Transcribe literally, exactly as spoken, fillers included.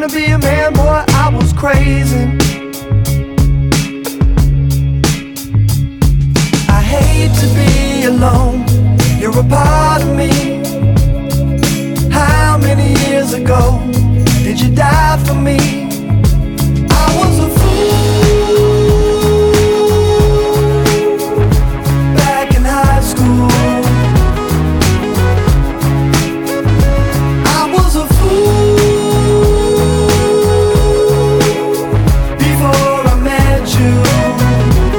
to be a man, boy, I was crazy. I hate to be alone. You're a part